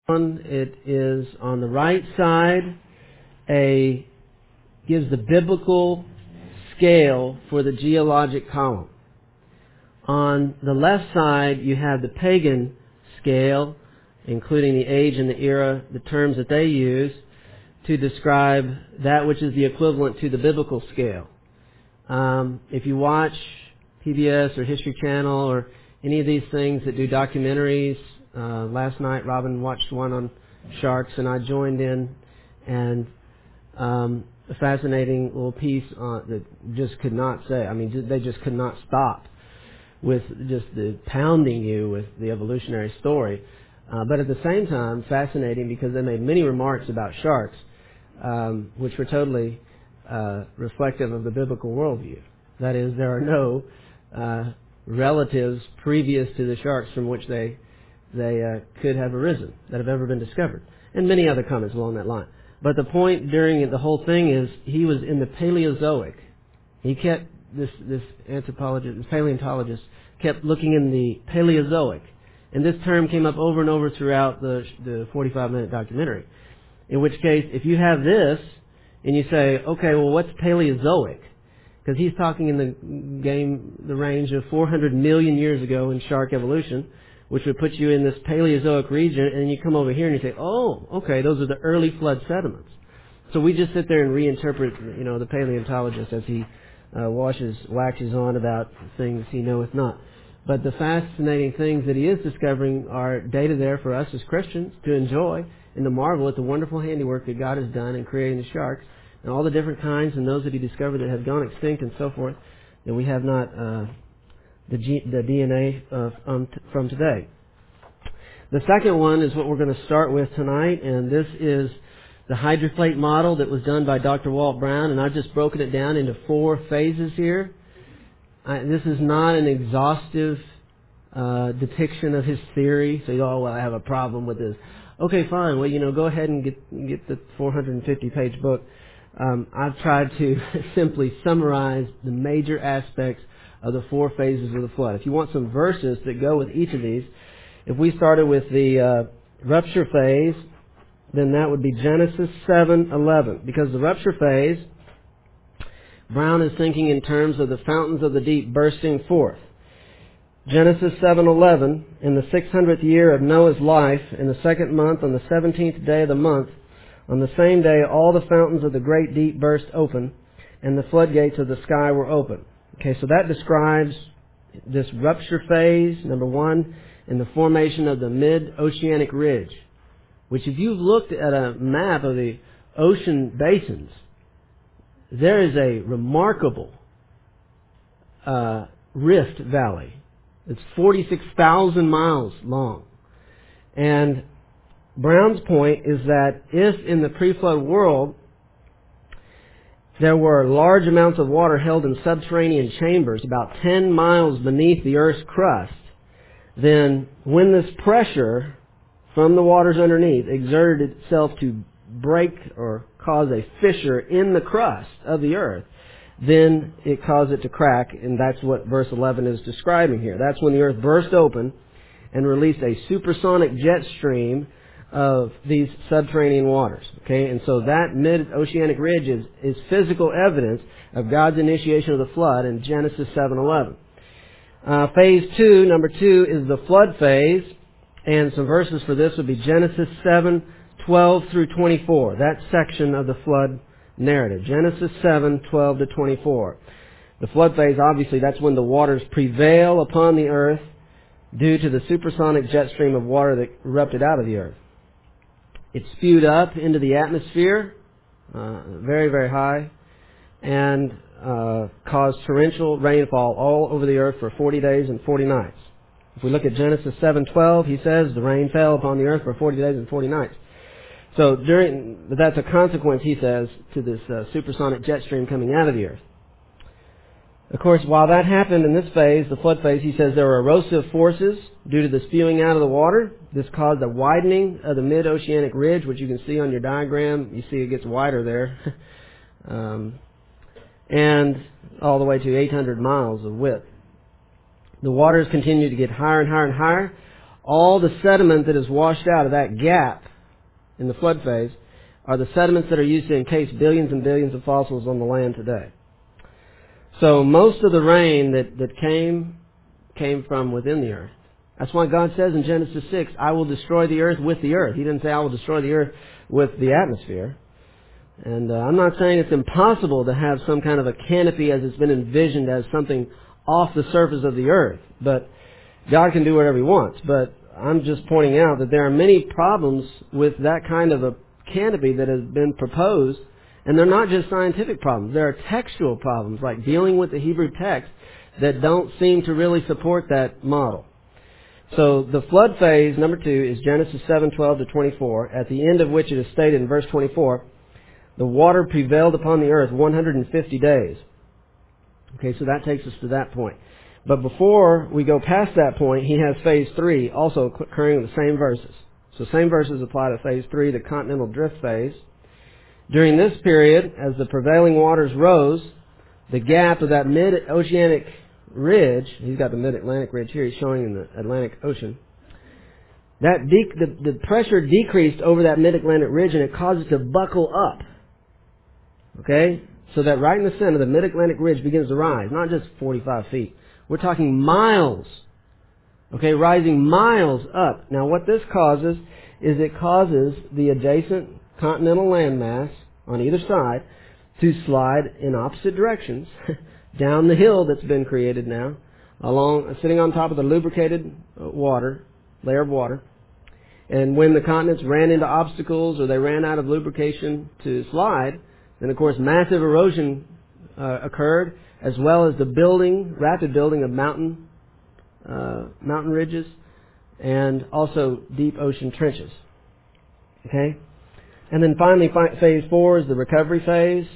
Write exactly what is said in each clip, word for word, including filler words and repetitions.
It is on the right side, a gives the biblical scale for the geologic column. On the left side, you have the pagan scale, including the age and the era, the terms that they use to describe that which is the equivalent to the biblical scale. Um, if you watch P B S or History Channel or any of these things that do documentaries, uh, last night Robin watched one on sharks and I joined in, and um, a fascinating little piece on, that just could not say, I mean, they just could not stop with just the pounding you with the evolutionary story. Uh, but at the same time, fascinating because they made many remarks about sharks, um, which were totally uh, reflective of the biblical worldview. That is, there are no uh, relatives previous to the sharks from which they they uh, could have arisen that have ever been discovered, and many other comments along that line. But the point during the whole thing is he was in the Paleozoic. He kept this this anthropologist, this paleontologist, kept looking in the Paleozoic, and this term came up over and over throughout the the forty-five minute documentary. In which case, if you have this and you say, okay, well, what's Paleozoic? Because he's talking in the game, the range of four hundred million years ago in shark evolution, which would put you in this Paleozoic region, and you come over here and you say, oh, okay, those are the early flood sediments. So we just sit there and reinterpret, you know, the paleontologist as he uh, washes, waxes on about things he knoweth not. But the fascinating things that he is discovering are data there for us as Christians to enjoy and to marvel at the wonderful handiwork that God has done in creating the sharks and all the different kinds and those that he discovered that have gone extinct and so forth, that we have not uh, the, G, the D N A of, um, t- from today. The second one is what we're going to start with tonight, and this is the hydroplate model that was done by Doctor Walt Brown, and I've just broken it down into four phases here. I, this is not an exhaustive uh, depiction of his theory, so you go, oh, well, I have a problem with this. Okay, fine. Well, you know, go ahead and get get the four hundred fifty page book. Um, I've tried to simply summarize the major aspects of the four phases of the flood. If you want some verses that go with each of these, if we started with the uh, rupture phase, then that would be Genesis seven eleven. Because the rupture phase, Brown is thinking in terms of the fountains of the deep bursting forth. Genesis seven eleven, in the six hundredth year of Noah's life, in the second month, on the seventeenth day of the month, on the same day all the fountains of the great deep burst open, and the floodgates of the sky were open. Okay, so that describes this rupture phase, number one, in the formation of the mid-oceanic ridge, which if you've looked at a map of the ocean basins, there is a remarkable uh, rift valley. It's forty-six thousand miles long. And Brown's point is that if in the pre-flood world there were large amounts of water held in subterranean chambers about ten miles beneath the Earth's crust, then when this pressure from the waters underneath exerted itself to break or cause a fissure in the crust of the Earth, then it caused it to crack, and that's what verse eleven is describing here. That's when the Earth burst open and released a supersonic jet stream of these subterranean waters. Okay, and so that mid-oceanic ridge is, is physical evidence of God's initiation of the flood in Genesis seven eleven. Uh, phase two, number two, is the flood phase, and some verses for this would be Genesis seven twelve through twenty-four. That section of the flood narrative. Genesis seven twelve to twenty-four. The flood phase, obviously, that's when the waters prevail upon the earth due to the supersonic jet stream of water that erupted out of the earth. It spewed up into the atmosphere, uh, very, very high, and uh, caused torrential rainfall all over the earth for forty days and forty nights. If we look at Genesis seven twelve, he says the rain fell upon the earth for forty days and forty nights. So during, that's a consequence, he says, to this uh, supersonic jet stream coming out of the earth. Of course, while that happened in this phase, the flood phase, he says there were erosive forces due to the spewing out of the water. This caused a widening of the mid-oceanic ridge, which you can see on your diagram. You see it gets wider there. um, and all the way to eight hundred miles of width. The waters continued to get higher and higher and higher, all the sediment that is washed out of that gap in the flood phase are the sediments that are used to encase billions and billions of fossils on the land today. So most of the rain that, that came, came from within the earth. That's why God says in Genesis six, I will destroy the earth with the earth. He didn't say I will destroy the earth with the atmosphere. And uh, I'm not saying it's impossible to have some kind of a canopy as it's been envisioned as something off the surface of the earth. But God can do whatever He wants. But I'm just pointing out that there are many problems with that kind of a canopy that has been proposed. And they're not just scientific problems. There are textual problems, like dealing with the Hebrew text, that don't seem to really support that model. So the flood phase, number two, is Genesis seven twelve to twenty-four, at the end of which it is stated in verse twenty-four, the water prevailed upon the earth one hundred fifty days. Okay, so that takes us to that point. But before we go past that point, he has phase three, also occurring in the same verses. So same verses apply to phase three, the continental drift phase. During this period, as the prevailing waters rose, the gap of that mid-oceanic ridge, he's got the mid-Atlantic ridge here, he's showing in the Atlantic Ocean, that de- the, the pressure decreased over that mid-Atlantic ridge and it caused it to buckle up. Okay? So that right in the center, the mid-Atlantic ridge begins to rise, not just forty-five feet. We're talking miles. Okay, rising miles up. Now what this causes is it causes the adjacent continental landmass on either side to slide in opposite directions down the hill that's been created now, along sitting on top of the lubricated water, layer of water. And when the continents ran into obstacles or they ran out of lubrication to slide, then of course massive erosion uh, occurred, as well as the building, rapid building of mountain uh, mountain ridges, and also deep ocean trenches. Okay? And then finally, phase four is the recovery phase.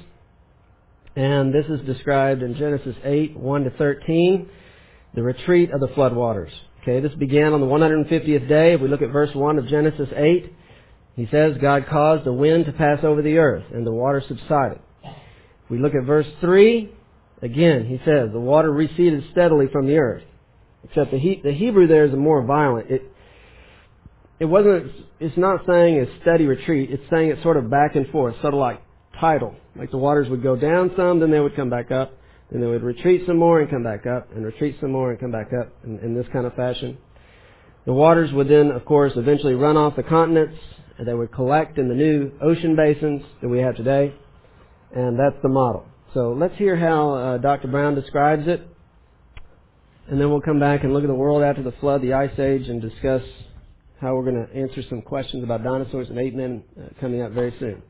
And this is described in Genesis eight, one to thirteen, the retreat of the floodwaters. Okay, this began on the one hundred fiftieth day. If we look at verse one of Genesis eight, he says, God caused the wind to pass over the earth, and the water subsided. If we look at verse three, again, he says, the water receded steadily from the earth. Except the, he, the Hebrew there is more violent. It, It wasn't, it's not saying a steady retreat. It's saying it's sort of back and forth, sort of like tidal. Like the waters would go down some, then they would come back up. Then they would retreat some more and come back up, and retreat some more and come back up in, in this kind of fashion. The waters would then, of course, eventually run off the continents, and they would collect in the new ocean basins that we have today. And that's the model. So let's hear how uh, Doctor Brown describes it. And then we'll come back and look at the world after the flood, the Ice Age, and discuss how we're going to answer some questions about dinosaurs and ape men uh, coming up very soon.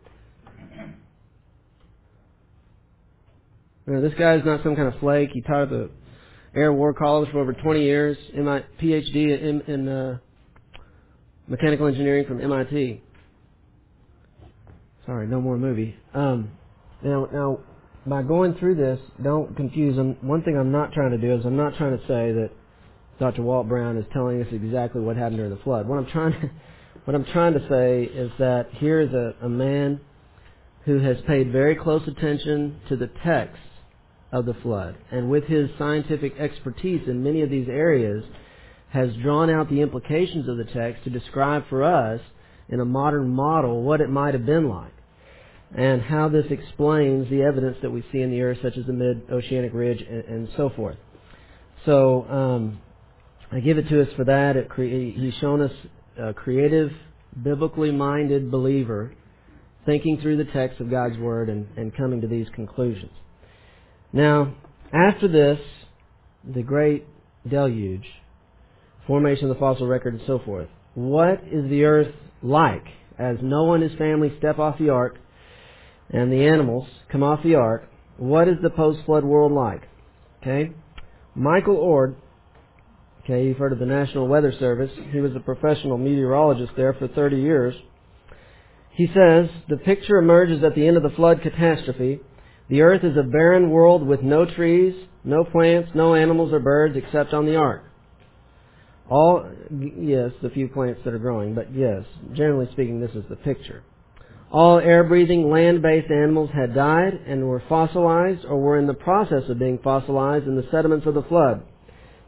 Now, this guy is not some kind of flake. He taught at the Air War College for over twenty years, M I P H D in, in uh, mechanical engineering from M I T. Sorry, no more movie. Um, now, now, by going through this, don't confuse them. One thing I'm not trying to do is I'm not trying to say that Doctor Walt Brown is telling us exactly what happened during the flood. What I'm trying to, what I'm trying to say is that here is a, a man who has paid very close attention to the text of the flood, and with his scientific expertise in many of these areas, has drawn out the implications of the text to describe for us in a modern model what it might have been like, and how this explains the evidence that we see in the earth, such as the mid-oceanic ridge and, and so forth. So, um, I give it to us for that. It cre- he's shown us a creative, biblically minded believer thinking through the text of God's Word and, and coming to these conclusions. Now, after this, the great deluge, formation of the fossil record and so forth, what is the earth like as Noah and his family step off the ark and the animals come off the ark? What is the post-flood world like? Okay? Michael Ord, okay, you've heard of the National Weather Service. He was a professional meteorologist there for thirty years. He says, the picture emerges at the end of the flood catastrophe. The earth is a barren world with no trees, no plants, no animals or birds except on the ark. All, yes, the few plants that are growing, but yes, generally speaking, this is the picture. All air-breathing, land-based animals had died and were fossilized or were in the process of being fossilized in the sediments of the flood.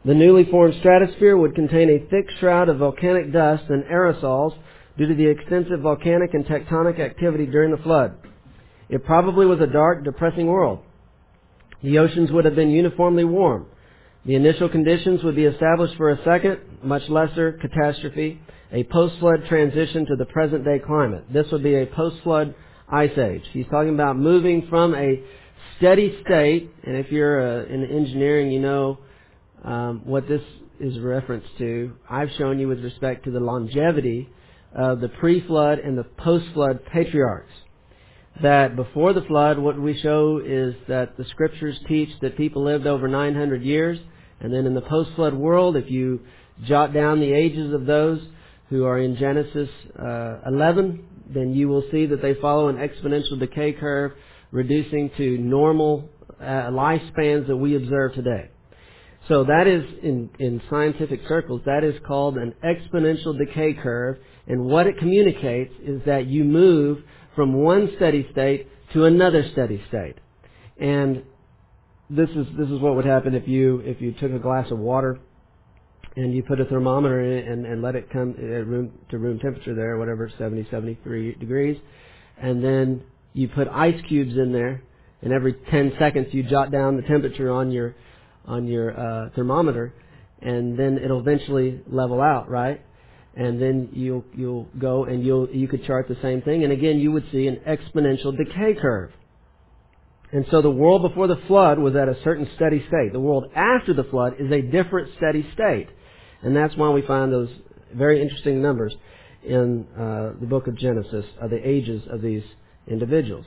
The newly formed stratosphere would contain a thick shroud of volcanic dust and aerosols due to the extensive volcanic and tectonic activity during the flood. It probably was a dark, depressing world. The oceans would have been uniformly warm. The initial conditions would be established for a second, much lesser catastrophe, a post-flood transition to the present-day climate. This would be a post-flood ice age. He's talking about moving from a steady state, and if you're uh, in engineering, you know um, what this is a reference to. I've shown you with respect to the longevity of the pre-flood and the post-flood patriarchs. That before the flood, what we show is that the scriptures teach that people lived over nine hundred years, and then in the post-flood world, if you jot down the ages of those who are in Genesis uh, eleven, then you will see that they follow an exponential decay curve, reducing to normal uh, lifespans that we observe today. So that is, in, in scientific circles, that is called an exponential decay curve, and what it communicates is that you move from one steady state to another steady state. And this is this is what would happen if you if you took a glass of water and you put a thermometer in it and, and let it come at room to room temperature there, whatever, seventy, seventy-three degrees, and then you put ice cubes in there, and every ten seconds you jot down the temperature on your on your uh, thermometer, and then it'll eventually level out, right? And then you'll you'll go and you'll you could chart the same thing, and again you would see an exponential decay curve. And so the world before the flood was at a certain steady state. The world after the flood is a different steady state, and that's why we find those very interesting numbers in uh, the book of Genesis of the ages of these individuals.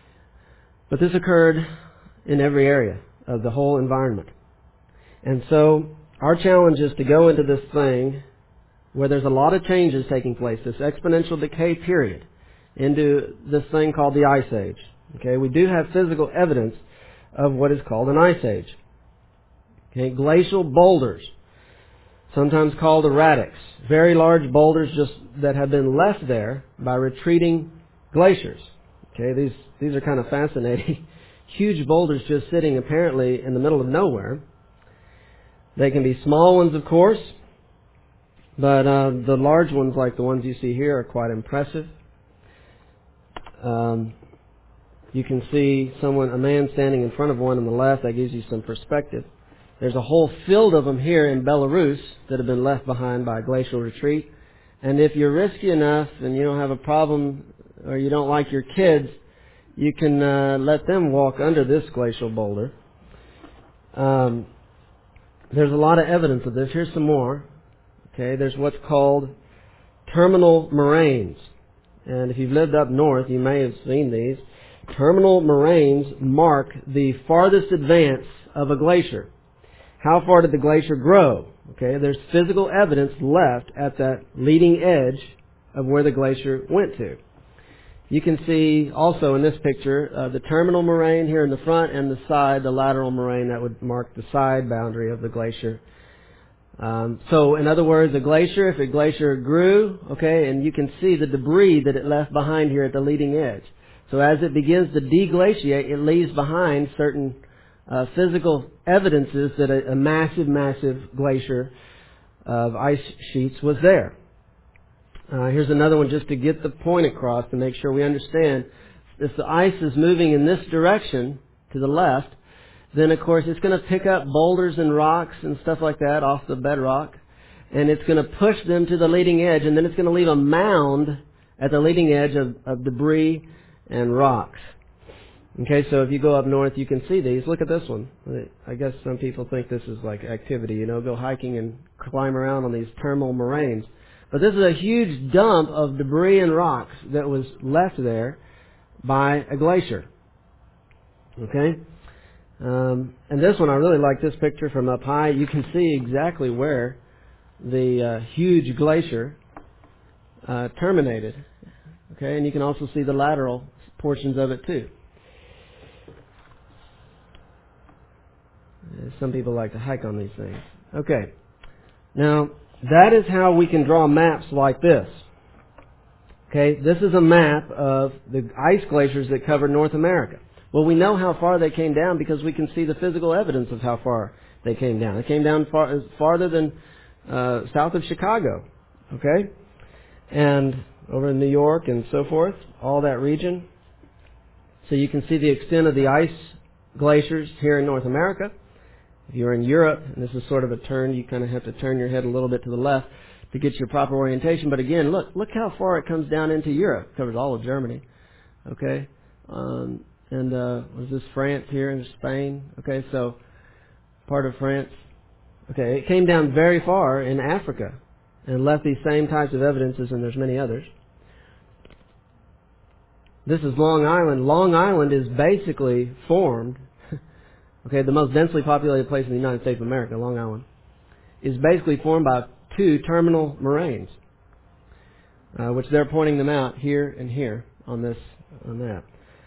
But this occurred in every area of the whole environment, and so our challenge is to go into this thing where there's a lot of changes taking place, this exponential decay period, into this thing called the Ice Age. Okay, we do have physical evidence of what is called an Ice Age. Okay, glacial boulders, sometimes called erratics, very large boulders just that have been left there by retreating glaciers. Okay, these these are kind of fascinating. Huge boulders just sitting apparently in the middle of nowhere. They can be small ones, of course. But uh, the large ones, like the ones you see here, are quite impressive. Um, you can see someone, a man standing in front of one on the left. That gives you some perspective. There's a whole field of them here in Belarus that have been left behind by glacial retreat. And if you're risky enough and you don't have a problem or you don't like your kids, you can uh, let them walk under this glacial boulder. Um, there's a lot of evidence of this. Here's some more. Okay, there's what's called terminal moraines. And if you've lived up north, you may have seen these. Terminal moraines mark the farthest advance of a glacier. How far did the glacier grow? Okay, there's physical evidence left at that leading edge of where the glacier went to. You can see also in this picture uh, the terminal moraine here in the front and the side, the lateral moraine that would mark the side boundary of the glacier. Um, so, in other words, a glacier, if a glacier grew, okay, and you can see the debris that it left behind here at the leading edge. So as it begins to deglaciate, it leaves behind certain uh, physical evidences that a, a massive, massive glacier of ice sheets was there. Uh, here's another one just to get the point across to make sure we understand. If the ice is moving in this direction to the left, then of course it's going to pick up boulders and rocks and stuff like that off the bedrock, and it's going to push them to the leading edge, and then it's going to leave a mound at the leading edge of, of debris and rocks. Okay, so if you go up north, you can see these. Look at this one. I guess some people think this is like activity, you know, go hiking and climb around on these terminal moraines. But this is a huge dump of debris and rocks that was left there by a glacier. Okay? Um, and this one, I really like this picture from up high. You can see exactly where the uh, huge glacier uh, terminated. Okay, and you can also see the lateral portions of it too. Some people like to hike on these things. Okay, now that is how we can draw maps like this. Okay, this is a map of the ice glaciers that cover North America. Well, we know how far they came down because we can see the physical evidence of how far they came down. They came down far, as farther than uh, south of Chicago, okay? And over in New York and so forth, all that region. So you can see the extent of the ice glaciers here in North America. If you're in Europe, and this is sort of a turn, you kind of have to turn your head a little bit to the left to get your proper orientation. But again, look, look how far it comes down into Europe. It covers all of Germany, okay? Um, and uh, was this France here in Spain? Okay, so part of France. Okay, it came down very far in Africa and left these same types of evidences, and there's many others. This is Long Island. Long Island is basically formed, okay, the most densely populated place in the United States of America, Long Island, is basically formed by two terminal moraines, uh, which they're pointing them out here and here on this on that.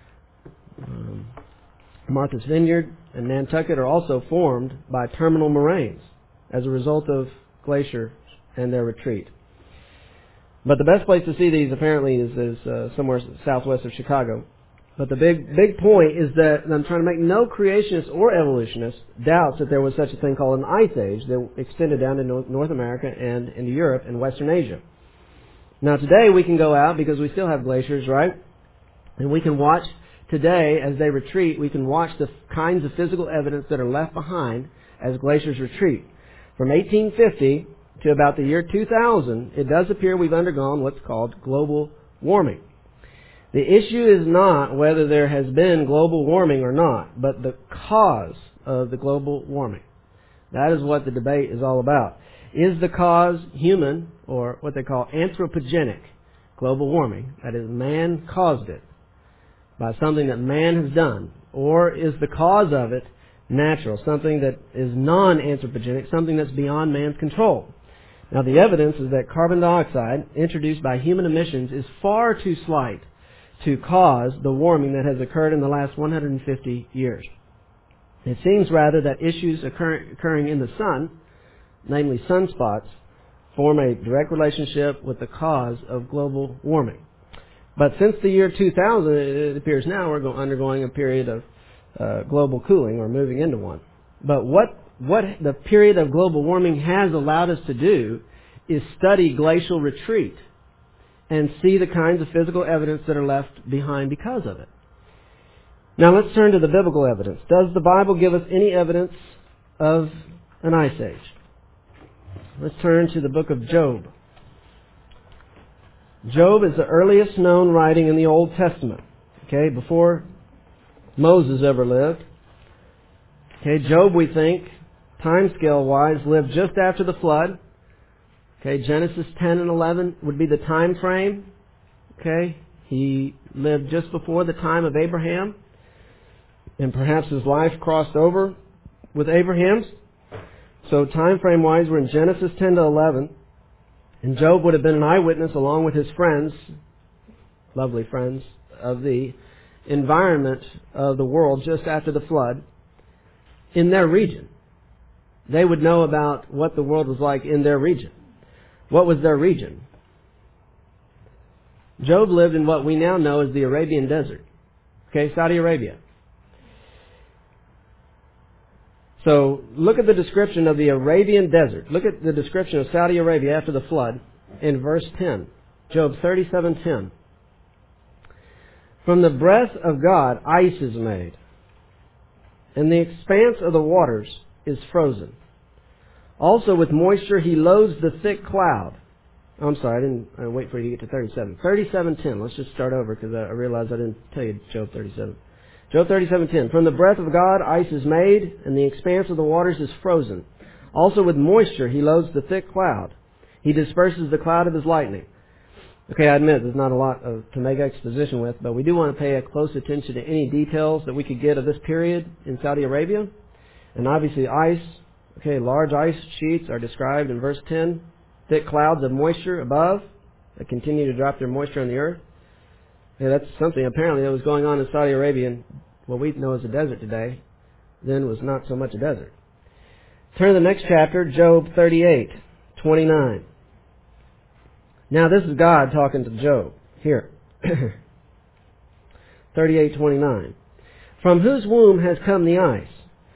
Um, Martha's Vineyard and Nantucket are also formed by terminal moraines as a result of glacier and their retreat. But the best place to see these apparently is, is uh, somewhere southwest of Chicago. But the big big point is that I'm trying to make no creationist or evolutionist doubts that there was such a thing called an ice age that extended down to North America and into Europe and Western Asia. Now today we can go out because we still have glaciers, right? And we can watch today as they retreat, we can watch the kinds of physical evidence that are left behind as glaciers retreat. From eighteen fifty to about the year two thousand, it does appear we've undergone what's called global warming. The issue is not whether there has been global warming or not, but the cause of the global warming. That is what the debate is all about. Is the cause human, or what they call anthropogenic global warming? That is, man caused it by something that man has done. Or is the cause of it natural, something that is non-anthropogenic, something that's beyond man's control? Now the evidence is that carbon dioxide introduced by human emissions is far too slight to cause the warming that has occurred in the last one hundred fifty years. It seems rather that issues occur, occurring in the sun, namely sunspots, form a direct relationship with the cause of global warming. But since the year two thousand, it appears now we're undergoing a period of uh, global cooling, or moving into one. But what what the period of global warming has allowed us to do is study glacial retreat and see the kinds of physical evidence that are left behind because of it. Now let's turn to the biblical evidence. Does the Bible give us any evidence of an ice age? Let's turn to the book of Job. Job is the earliest known writing in the Old Testament, okay, before Moses ever lived. Okay, Job, we think, time scale wise, lived just after the flood. Okay, Genesis ten and eleven would be the time frame. Okay, he lived just before the time of Abraham, and perhaps his life crossed over with Abraham's. So time frame wise, we're in Genesis ten to eleven, and Job would have been an eyewitness along with his friends, lovely friends, of the environment of the world just after the flood in their region. They would know about what the world was like in their region. What was their region? Job lived in what we now know as the Arabian Desert. Okay, Saudi Arabia. So look at the description of the Arabian Desert. Look at the description of Saudi Arabia after the flood in verse ten. Job thirty-seven ten. From the breath of God ice is made, and the expanse of the waters is frozen. Also with moisture he loads the thick cloud. Oh, I'm sorry, I didn't I wait for you to get to thirty-seven. thirty-seven ten. Let's just start over because I realized I didn't tell you Job thirty-seven. Job thirty-seven ten. From the breath of God ice is made, and the expanse of the waters is frozen. Also with moisture he loads the thick cloud. He disperses the cloud of his lightning. Okay, I admit there's not a lot of, to make exposition with, but we do want to pay a close attention to any details that we could get of this period in Saudi Arabia. And obviously ice, okay, large ice sheets are described in verse ten. Thick clouds of moisture above that continue to drop their moisture on the earth. Yeah, that's something apparently that was going on in Saudi Arabia, and what we know as a desert today then was not so much a desert. Turn to the next chapter, Job thirty-eight twenty-nine. Now this is God talking to Job here. thirty-eight twenty-nine. From whose womb has come the ice,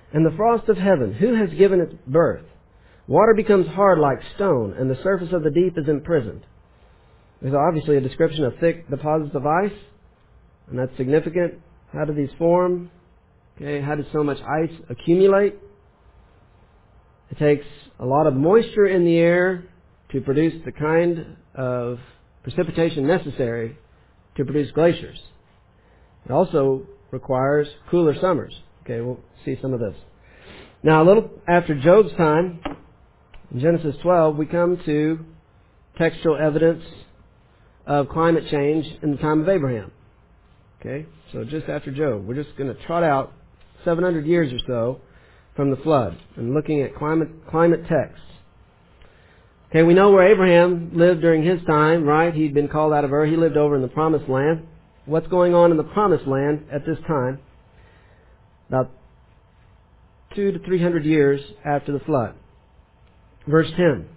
And the frost of heaven, who has given its birth? Water becomes hard like stone, and the surface of the deep is imprisoned. There's obviously a description of thick deposits of ice, and that's significant. How do these form? Okay, how does so much ice accumulate? It takes a lot of moisture in the air to produce the kind of precipitation necessary to produce glaciers. It also requires cooler summers. Okay, we'll see some of this. Now, a little after Job's time, in Genesis twelve, we come to textual evidence of climate change in the time of Abraham. Okay, so just after Job, we're just going to trot out seven hundred years or so from the flood and looking at climate climate texts. Okay, we know where Abraham lived during his time, right? He'd been called out of Ur. He lived over in the Promised Land. What's going on in the Promised Land at this time? About two to three hundred years after the flood. Verse ten.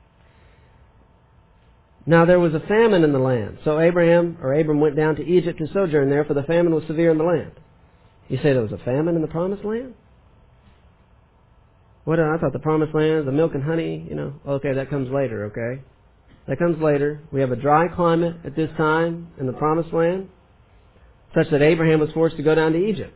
Now there was a famine in the land. So Abraham, or Abram, went down to Egypt to sojourn there, for the famine was severe in the land. You say there was a famine in the Promised Land? What? I thought the Promised Land, the milk and honey, you know. Okay, that comes later, okay? That comes later. We have a dry climate at this time in the Promised Land, such that Abraham was forced to go down to Egypt.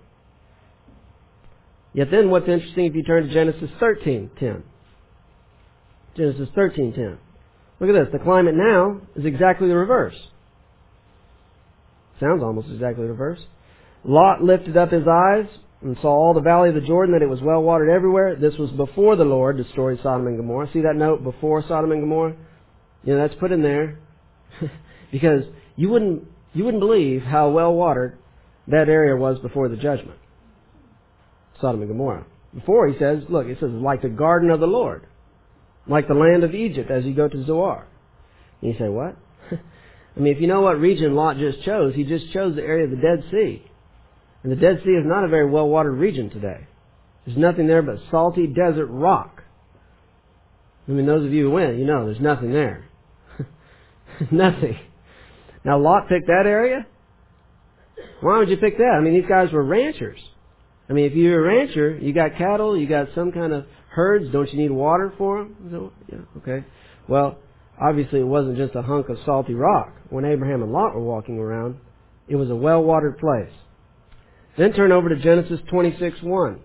Yet then, what's interesting if you turn to Genesis thirteen ten. Genesis thirteen ten. Look at this. The climate now is exactly the reverse. Sounds almost exactly the reverse. Lot lifted up his eyes and saw all the valley of the Jordan, that it was well watered everywhere. This was before the Lord destroyed Sodom and Gomorrah. See that note, before Sodom and Gomorrah? You know, that's put in there because you wouldn't you wouldn't believe how well watered that area was before the judgment. Sodom and Gomorrah. Before, he says, look, it says, like the garden of the Lord, like the land of Egypt as you go to Zoar. And you say, what? I mean, if you know what region Lot just chose, he just chose the area of the Dead Sea. And the Dead Sea is not a very well-watered region today. There's nothing there but salty desert rock. I mean, those of you who went, you know there's nothing there. Nothing. Now, Lot picked that area? Why would you pick that? I mean, these guys were ranchers. I mean, if you're a rancher, you got cattle, you got some kind of herds, don't you need water for them? So, yeah, okay. Well, obviously it wasn't just a hunk of salty rock. When Abraham and Lot were walking around, it was a well-watered place. Then turn over to Genesis twenty-six one.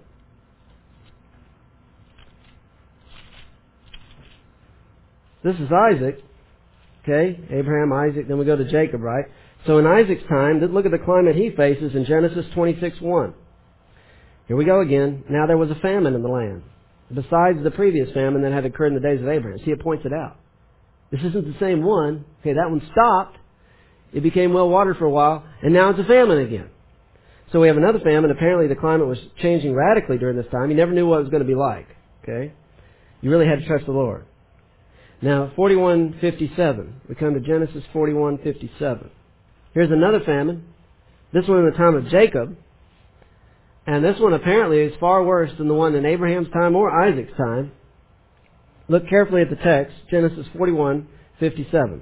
This is Isaac. Okay, Abraham, Isaac, then we go to Jacob, right? So in Isaac's time, look at the climate he faces in Genesis twenty-six one. Here we go again. Now there was a famine in the land, besides the previous famine that had occurred in the days of Abraham. See, it points it out. This isn't the same one. Okay, that one stopped. It became well watered for a while, and now it's a famine again. So we have another famine. Apparently the climate was changing radically during this time. You never knew what it was going to be like. Okay? You really had to trust the Lord. Now, forty-one fifty-seven. We come to Genesis forty-one fifty-seven. Here's another famine. This one in the time of Jacob. And this one apparently is far worse than the one in Abraham's time or Isaac's time. Look carefully at the text. Genesis forty-one fifty-seven.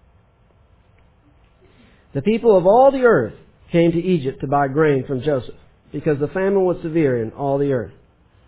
The people of all the earth came to Egypt to buy grain from Joseph, because the famine was severe in all the earth.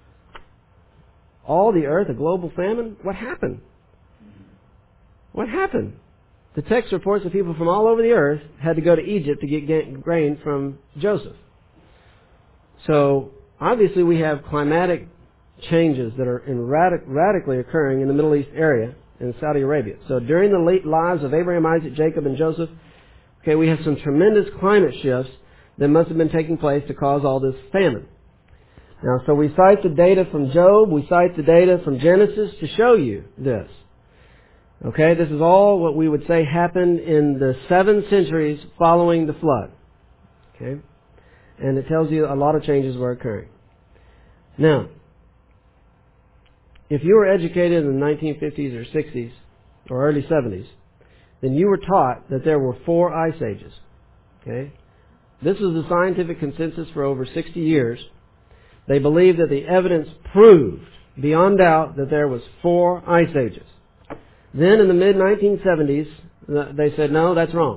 All the earth, a global famine? What happened? What happened? The text reports that people from all over the earth had to go to Egypt to get grain from Joseph. So, obviously we have climatic changes that are in radic- radically occurring in the Middle East area, in Saudi Arabia. So during the late lives of Abraham, Isaac, Jacob, and Joseph, okay, we have some tremendous climate shifts that must have been taking place to cause all this famine. Now, so we cite the data from Job, we cite the data from Genesis to show you this. Okay, this is all what we would say happened in the seven centuries following the flood. Okay, and it tells you a lot of changes were occurring. Now, if you were educated in the nineteen fifties or sixties or early seventies, then you were taught that there were four ice ages. Okay, this was the scientific consensus for over sixty years. They believed that the evidence proved beyond doubt that there was four ice ages. Then in the mid nineteen seventies, they said, no, that's wrong.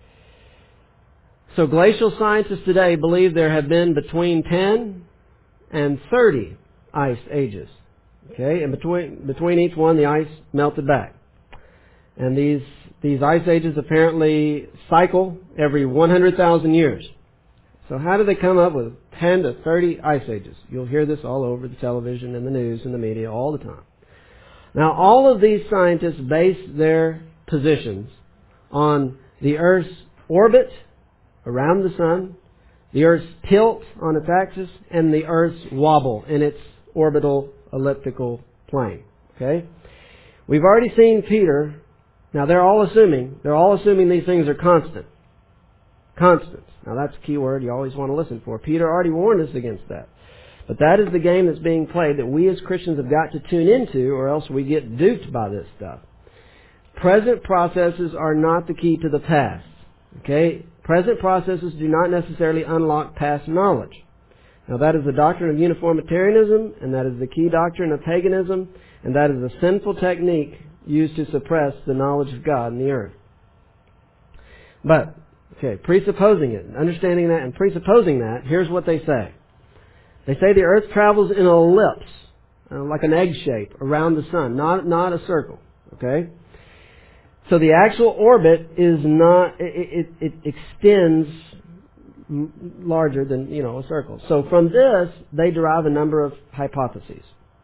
So glacial scientists today believe there have been between ten and thirty ice ages. Okay, and between between each one, the ice melted back. And these these ice ages apparently cycle every one hundred thousand years. So how do they come up with ten to thirty ice ages? You'll hear this all over the television and the news and the media all the time. Now, all of these scientists base their positions on the Earth's orbit around the sun, the Earth's tilt on its axis, and the Earth's wobble in its orbital elliptical plane. Okay? We've already seen Peter. Now, they're all assuming, they're all assuming these things are constant. Constants. Now, that's a key word you always want to listen for. Peter already warned us against that. But that is the game that's being played that we as Christians have got to tune into, or else we get duped by this stuff. Present processes are not the key to the past. Okay? Present processes do not necessarily unlock past knowledge. Now, that is the doctrine of uniformitarianism, and that is the key doctrine of paganism, and that is a sinful technique used to suppress the knowledge of God in the earth. But, okay, presupposing it, understanding that and presupposing that, here's what they say. They say the earth travels in an ellipse, uh, like an egg shape, around the sun, not, not a circle. Okay? So the actual orbit is not, it, it, it extends larger than, you know, a circle. So from this, they derive a number of hypotheses.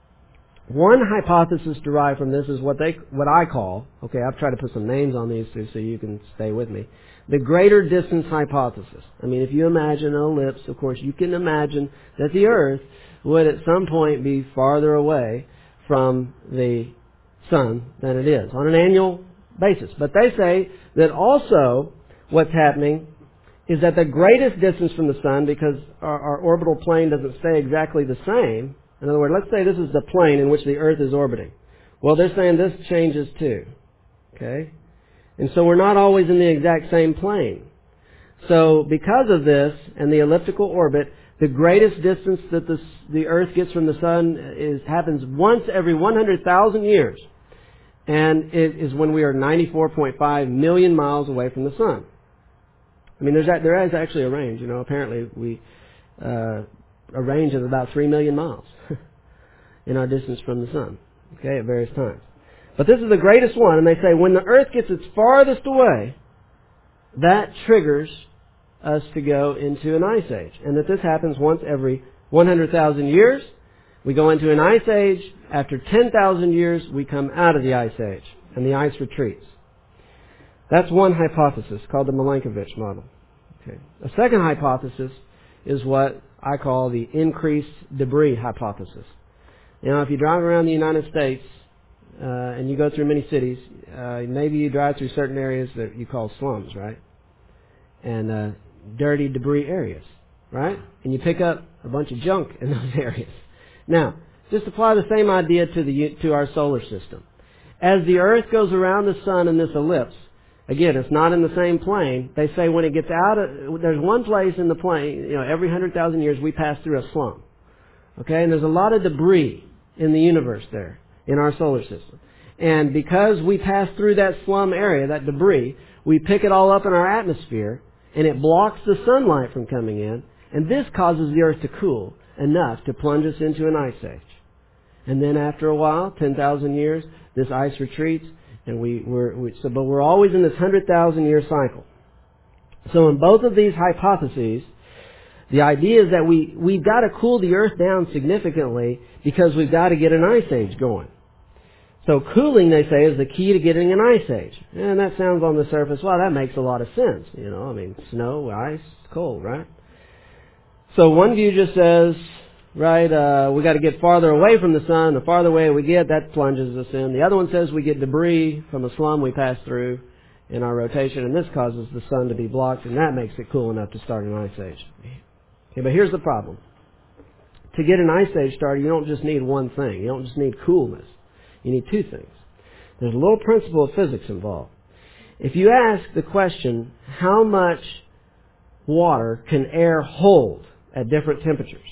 One hypothesis derived from this is what they, what I call, okay, I've tried to put some names on these two so you can stay with me, the greater distance hypothesis. I mean, if you imagine an ellipse, of course, you can imagine that the Earth would at some point be farther away from the sun than it is on an annual basis. But they say that also what's happening is that the greatest distance from the sun, because our, our orbital plane doesn't stay exactly the same. In other words, let's say this is the plane in which the Earth is orbiting. Well, they're saying this changes too. Okay? And so we're not always in the exact same plane. So because of this and the elliptical orbit, the greatest distance that the, the Earth gets from the sun is happens once every one hundred thousand years. And it is when we are ninety-four point five million miles away from the sun. I mean, there's that, there is actually a range. You know, apparently we uh, a range of about three million miles in our distance from the sun. Okay, at various times. But this is the greatest one, and they say when the Earth gets its farthest away, that triggers us to go into an ice age. And that this happens once every one hundred thousand years. We go into an ice age. After ten thousand years, we come out of the ice age, and the ice retreats. That's one hypothesis called the Milankovitch model. Okay. A second hypothesis is what I call the increased debris hypothesis. You know, if you drive around the United States, Uh, and you go through many cities, uh, maybe you drive through certain areas that you call slums, right? And uh, dirty debris areas, right? And you pick up a bunch of junk in those areas. Now, just apply the same idea to the to our solar system. As the Earth goes around the sun in this ellipse, again, it's not in the same plane. They say when it gets out of, there's one place in the plane, you know, every one hundred thousand years we pass through a slum. Okay? And there's a lot of debris in the universe there, in our solar system. And because we pass through that slum area, that debris, we pick it all up in our atmosphere, and it blocks the sunlight from coming in, and this causes the Earth to cool enough to plunge us into an ice age. And then after a while, ten thousand years, this ice retreats, and we, we're, we, so, but we're always in this one hundred thousand year cycle. So in both of these hypotheses, the idea is that we, we've got to cool the Earth down significantly because we've got to get an ice age going. So cooling, they say, is the key to getting an ice age. And that sounds on the surface, well, that makes a lot of sense. You know, I mean, snow, ice, cold, right? So one view just says, right, uh, we got to get farther away from the sun. The farther away we get, that plunges us in. The other one says we get debris from a slum we pass through in our rotation, and this causes the sun to be blocked, and that makes it cool enough to start an ice age. Okay, but here's the problem. To get an ice age started, you don't just need one thing. You don't just need coolness. You need two things. There's a little principle of physics involved. If you ask the question, how much water can air hold at different temperatures?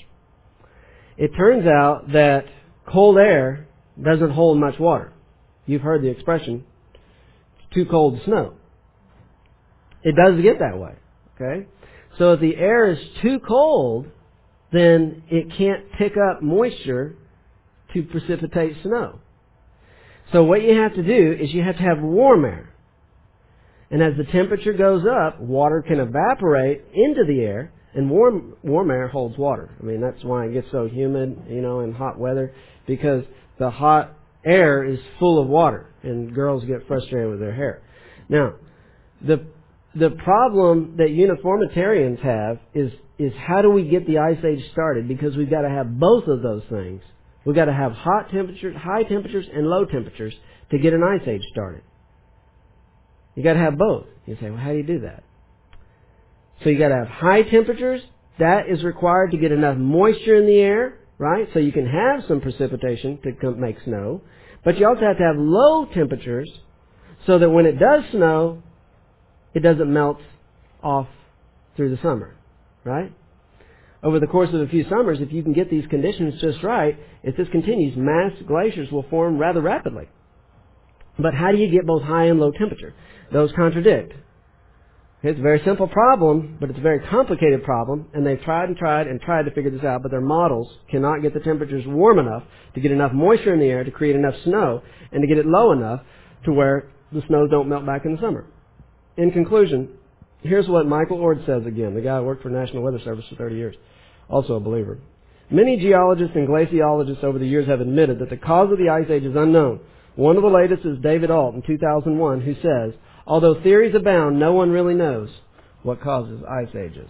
It turns out that cold air doesn't hold much water. You've heard the expression, it's too cold to snow. It does get that way. Okay? So if the air is too cold, then it can't pick up moisture to precipitate snow. So what you have to do is you have to have warm air. And as the temperature goes up, water can evaporate into the air, and warm warm air holds water. I mean, that's why it gets so humid, you know, in hot weather, because the hot air is full of water, and girls get frustrated with their hair. Now, the the problem that uniformitarians have is is how do we get the Ice Age started? Because we've got to have both of those things. We've got to have hot temperatures, high temperatures, and low temperatures to get an Ice Age started. You got to have both. You say, well, how do you do that? So you got to have high temperatures. That is required to get enough moisture in the air, right? So you can have some precipitation to come make snow. But you also have to have low temperatures so that when it does snow, it doesn't melt off through the summer, right? Over the course of a few summers, if you can get these conditions just right, if this continues, mass glaciers will form rather rapidly. But how do you get both high and low temperature? Those contradict. It's a very simple problem, but it's a very complicated problem, and they've tried and tried and tried to figure this out, but their models cannot get the temperatures warm enough to get enough moisture in the air to create enough snow, and to get it low enough to where the snows don't melt back in the summer. In conclusion, here's what Michael Ord says again, the guy who worked for National Weather Service for thirty years, also a believer. Many geologists and glaciologists over the years have admitted that the cause of the Ice Age is unknown. One of the latest is David Alt in two thousand one, who says, although theories abound, no one really knows what causes ice ages.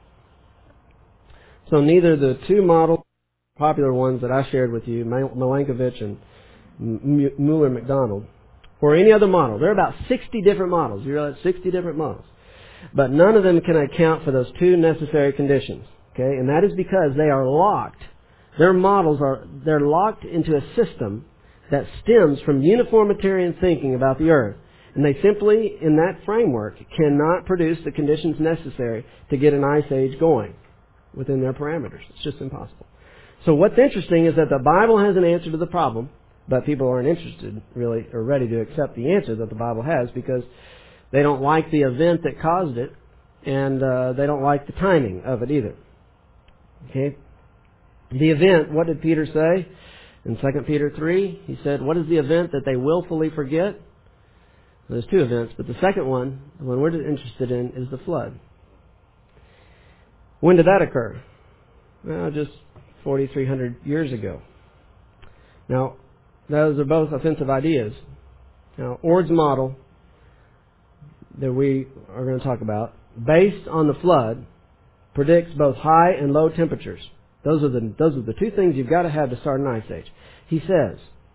So neither the two model popular ones that I shared with you, Milankovitch and Mueller-McDonald, or any other model. There are about sixty different models. You realize sixty different models. But none of them can account for those two necessary conditions. Okay? And that is because they are locked. Their models are, they're locked into a system that stems from uniformitarian thinking about the earth. And they simply, in that framework, cannot produce the conditions necessary to get an ice age going within their parameters. It's just impossible. So what's interesting is that the Bible has an answer to the problem, but people aren't interested, really, or ready to accept the answer that the Bible has because they don't like the event that caused it, and uh, they don't like the timing of it either. Okay? The event, what did Peter say? In Second Peter three, he said, what is the event that they willfully forget? Well, there's two events, but the second one, the one we're interested in, is the flood. When did that occur? Well, just forty-three hundred years ago. Now, those are both offensive ideas. Now, Ord's model that we are going to talk about, based on the flood, predicts both high and low temperatures. Those are the those are the two things you've got to have to start an ice age. He says,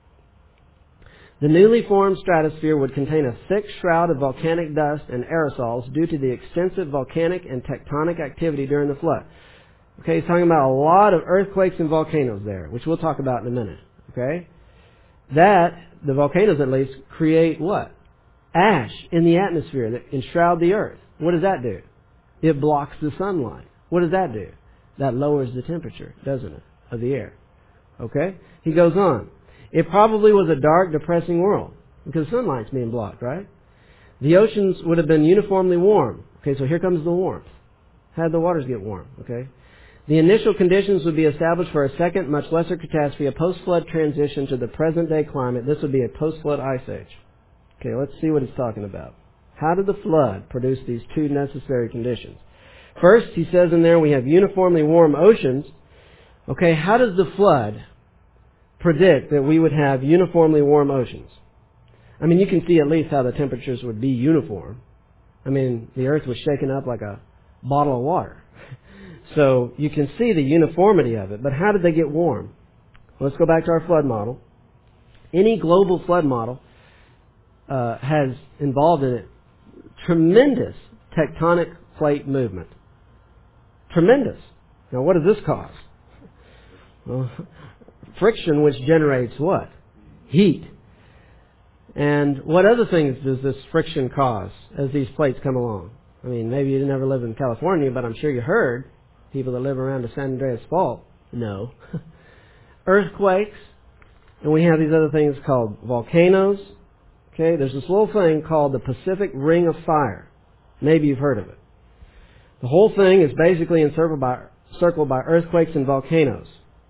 the newly formed stratosphere would contain a thick shroud of volcanic dust and aerosols due to the extensive volcanic and tectonic activity during the flood. Okay, he's talking about a lot of earthquakes and volcanoes there, which we'll talk about in a minute. Okay? That, the volcanoes at least, create what? Ash in the atmosphere that enshroud the earth. What does that do? It blocks the sunlight. What does that do? That lowers the temperature, doesn't it, of the air. Okay? He goes on. It probably was a dark, depressing world because sunlight's being blocked, right? The oceans would have been uniformly warm. Okay, so here comes the warmth. How did the waters get warm? Okay? The initial conditions would be established for a second, much lesser catastrophe, a post-flood transition to the present-day climate. This would be a post-flood ice age. Okay, let's see what he's talking about. How did the flood produce these two necessary conditions? First, he says in there we have uniformly warm oceans. Okay, how does the flood predict that we would have uniformly warm oceans? I mean, you can see at least how the temperatures would be uniform. I mean, the earth was shaken up like a bottle of water. So you can see the uniformity of it. But how did they get warm? Well, let's go back to our flood model. Any global flood model uh, has involved in it tremendous tectonic plate movement. Tremendous. Now, what does this cause? Well, friction, which generates what? Heat. And what other things does this friction cause as these plates come along? I mean, maybe you never lived in California, but I'm sure you heard people that live around the San Andreas Fault know. Earthquakes. And we have these other things called volcanoes. Okay, there's this little thing called the Pacific Ring of Fire. Maybe you've heard of it. The whole thing is basically encircled by circled by earthquakes and volcanoes.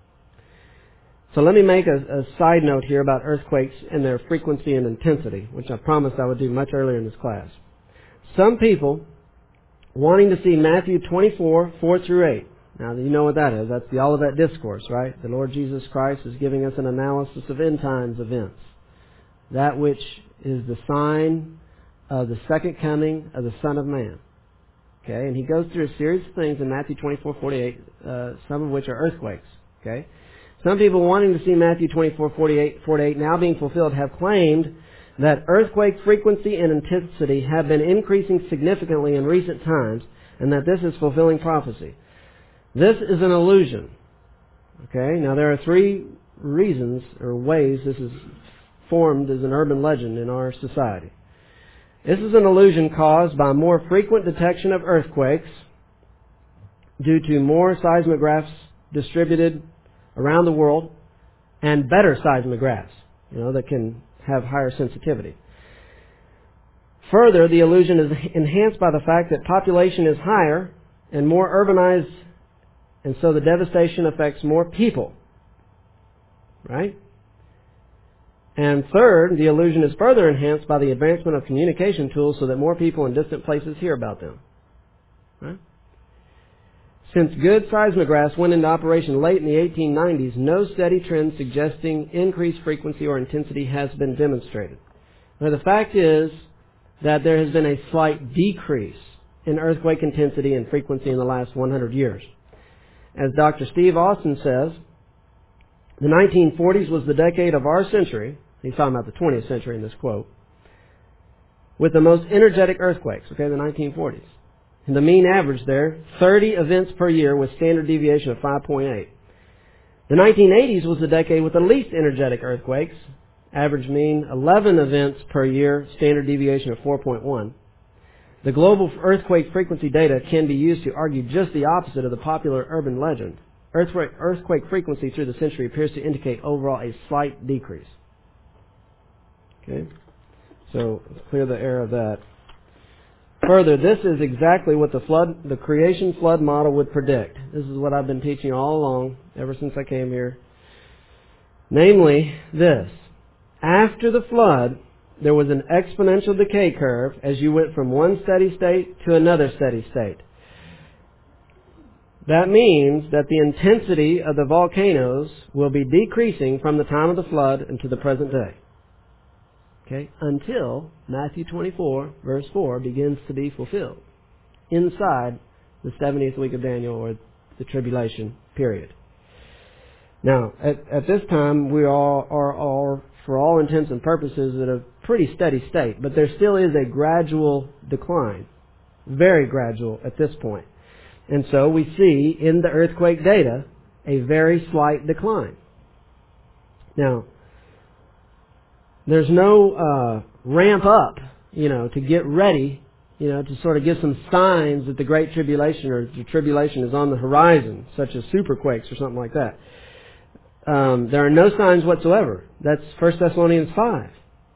So let me make a, a side note here about earthquakes and their frequency and intensity, which I promised I would do much earlier in this class. Some people wanting to see Matthew twenty-four, four through eight. Now, you know what that is. That's the Olivet Discourse, right? The Lord Jesus Christ is giving us an analysis of end times events. That which is the sign of the second coming of the Son of Man. Okay, and he goes through a series of things in Matthew twenty-four, forty-eight, uh, some of which are earthquakes. Okay, some people wanting to see Matthew twenty-four, forty-eight, forty-eight now being fulfilled have claimed that earthquake frequency and intensity have been increasing significantly in recent times, and that this is fulfilling prophecy. This is an illusion. Okay, now there are three reasons or ways this is formed as an urban legend in our society. This is an illusion caused by more frequent detection of earthquakes due to more seismographs distributed around the world and better seismographs, you know, that can have higher sensitivity. Further, the illusion is enhanced by the fact that population is higher and more urbanized, and so the devastation affects more people. Right? And third, the illusion is further enhanced by the advancement of communication tools so that more people in distant places hear about them. Right? Since good seismographs went into operation late in the eighteen nineties, no steady trend suggesting increased frequency or intensity has been demonstrated. Now, the fact is that there has been a slight decrease in earthquake intensity and frequency in the last one hundred years. As Doctor Steve Austin says, the nineteen forties was the decade of our century. He's talking about the twentieth century in this quote. With the most energetic earthquakes, okay, the nineteen forties. And the mean average there, thirty events per year with standard deviation of five point eight. The nineteen eighties was the decade with the least energetic earthquakes. Average mean eleven events per year, standard deviation of four point one. The global earthquake frequency data can be used to argue just the opposite of the popular urban legend. Earthquake, earthquake frequency through the century appears to indicate overall a slight decrease. Okay? So, let's clear the air of that. Further, this is exactly what the flood, the creation flood model would predict. This is what I've been teaching all along, ever since I came here. Namely, this. After the flood, there was an exponential decay curve as you went from one steady state to another steady state. That means that the intensity of the volcanoes will be decreasing from the time of the flood into the present day. Okay? Until Matthew twenty-four, verse four, begins to be fulfilled inside the seventieth week of Daniel, or the tribulation period. Now, at, at this time, we all are all, for all intents and purposes, at a pretty steady state, but there still is a gradual decline, very gradual at this point. And so we see in the earthquake data a very slight decline. Now, there's no uh, ramp up, you know, to get ready, you know, to sort of give some signs that the Great Tribulation or the Tribulation is on the horizon, such as superquakes or something like that. Um, there are no signs whatsoever. That's First Thessalonians five.